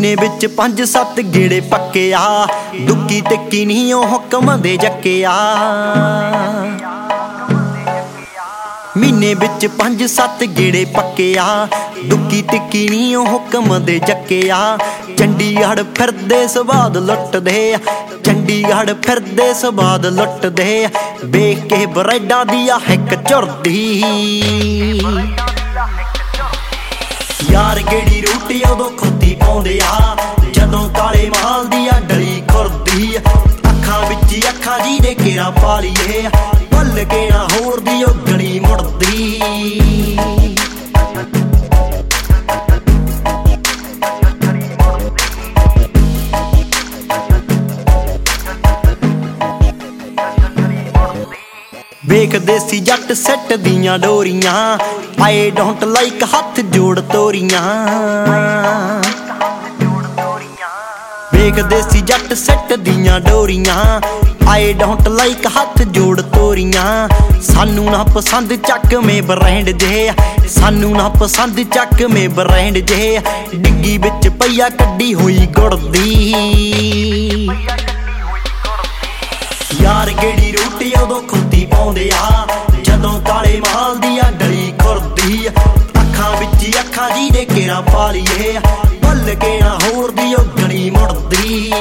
ਮਹੀਨੇ ਵਿੱਚ 5-7 ਗੇੜੇ ਪੱਕੇ ਆ, ਦੁੱਕੀ ਟਿੱਕੀ ਨਹੀਂ ਉਹ ਹੁਕਮ ਦੇ ਜੱਕਿਆ। ਮਹੀਨੇ ਵਿੱਚ 5-7 ਗੇੜੇ ਪੱਕੇ ਆ, ਦੁੱਕੀ ਟਿੱਕੀ ਨਹੀਂ ਉਹ ਹੁਕਮ ਦੇ ਜੱਕਿਆ। ਚੰਡੀਗੜ੍ਹ ਫਿਰਦੇ ਸਵਾਦ ਲੁੱਟਦੇ, ਚੰਡੀਗੜ੍ਹ ਫਿਰਦੇ ਸਵਾਦ ਲੁੱਟਦੇ, ਵੇਖ ਕੇ ਬਰੈਡਾਂ ਦੀ ਆ ਹਿੱਕ ਝੁਰਦੀ। ਯਾਰ ਗੇੜੀ ਰੋਟੀ ਉਦੋਂ ਖੁੱਦੀ ਪਾਉਂਦੇ ਆ, ਜਦੋਂ ਕਾਲੇ ਮਾਲ ਦੀ ਆ ਡਲੀ ਖੁਰਦੀ। ਅੱਖਾਂ ਵਿੱਚ ਅੱਖਾਂ ਜੀ ਦੇ ਘੇਰਾ ਪਾ ਲਈਏ, ਭੁੱਲ ਕੇ ਨਾ ਹੋਰ ਦੀ ਉਹ ਗਲੀ ਮੁੜਦੀ। ਵੇਖ ਦੇਸੀ ਜੱਟ ਸੈੱਟ ਦੀਆਂ ਡੋਰੀਆਂ, ਆਈ ਡੋਂਟ ਲਾਈਕ ਹੱਥ ਜੋੜ ਤੋਰੀਆਂ। ਵੇਖ ਦੇਸੀ ਜੱਟ ਸੈੱਟ ਦੀਆਂ ਡੋਰੀਆਂ, ਆਈ ਡੋਂਟ ਲਾਈਕ ਹੱਥ ਜੋੜ ਤੋਰੀਆਂ। ਸਾਨੂੰ ਨਾ ਪਸੰਦ ਚੱਕਵੇਂ ਬ੍ਰਾਂਡ ਜੇ, ਸਾਨੂੰ ਨਾ ਪਸੰਦ ਚੱਕਵੇਂ ਬ੍ਰਾਂਡ ਜੇ, ਡਿੱਗੀ ਵਿੱਚ ਪਈਆ ਕੱਢੀ ਹੋਈ ਗੁੜ ਦੀ। ਯਾਰ ਗੇੜੀ ਰੋਟੀ ਉਦੋਂ ਖੁੱਦੀ ਪਾਉਂਦੇ ਆ, ਜਦੋਂ ਕਾਲੇ ਮਾਲ ਦੀ ਆ ਡਲੀ ਖੁਰਦੀ। ਅੱਖਾਂ ਵਿੱਚ ਅੱਖਾਂ ਜੀ ਦੇ ਘੇਰਾ ਪਾ ਲਈਏ, ਭੁੱਲ ਕੇ ਨਾ ਹੋਰ ਦੀ ਉਹ ਗਲੀ ਮੁੜਦੀ।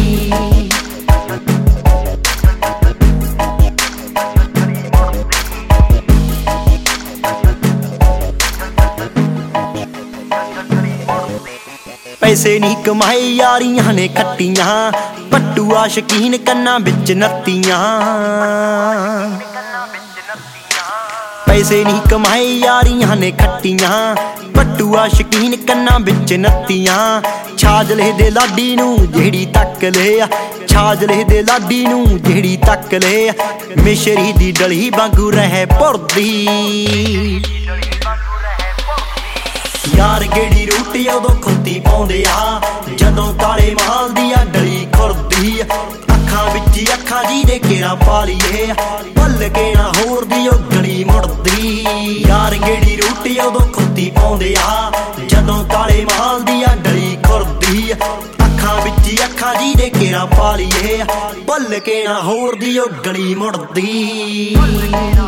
ਪੈਸੇ ਨਹੀਂ ਕਮਾਏ ਯਾਰੀਆਂ ਨੇ ਖੱਟੀਆਂ, ਪੱਟੂਆ ਸ਼ਕੀਨ ਕੰਨਾਂ ਵਿੱਚ ਨੱਤੀਆਂ। ਪੈਸੇ ਨਹੀਂ ਕਮਾਏ ਯਾਰੀਆਂ ਨੇ ਖੱਟੀਆਂ, ਪੱਟੂਆ ਸ਼ਕੀਨ ਕੰਨਾਂ ਵਿੱਚ ਨੱਤੀਆਂ। ਛਾਜਲੇ ਦੇ ਲਾਡੀ ਨੂੰ ਜਿਹੜੀ ਤੱਕ ਲਿਆ, ਛਾਜਲੇ ਦੇ ਲਾਡੀ ਨੂੰ ਜਿਹੜੀ ਤੱਕ ਲਿਆ, ਮਿਸ਼ਰੀ ਦੀ ਡਲੀ ਵਾਂਗੂ ਰਹਿ ਭੁਰਦੀ। ਯਾਰ ਗੇੜੀ ਰੋਟੀ ਉਦੋਂ ਖੁੱਦੀ ਪਾਉਂਦੇ ਆ, ਜਦੋਂ ਕਾਲੇ ਮਾਲ ਦੀ ਆ ਡਲੀ ਖੁਰਦੀ। ਅੱਖਾਂ ਵਿੱਚ ਅੱਖਾਂ ਜੀ ਦੇ ਘੇਰਾ ਪਾ ਲਈਏ, ਭੁੱਲ ਕੇ ਨਾ ਹੋਰ ਦੀ ਉਹ ਗਲੀ ਮੁੜਦੀ। ਯਾਰ ਗੇੜੀ ਰੋਟੀ ਉਦੋਂ ਖੁੱਦੀ ਪਾਉਂਦੇ ਆ, ਜਦੋਂ ਕਾਲੇ ਮਾਲ ਦੀ ਆ ਡਲੀ ਖੁਰਦੀ। ਅੱਖਾਂ ਵਿੱਚ ਅੱਖਾਂ ਜੀ ਦੇ ਘੇਰਾ ਪਾ ਲਈਏ, ਭੁੱਲ ਕੇ ਨਾ ਹੋਰ ਦੀ ਉਹ ਗਲੀ ਮੁੜਦੀ।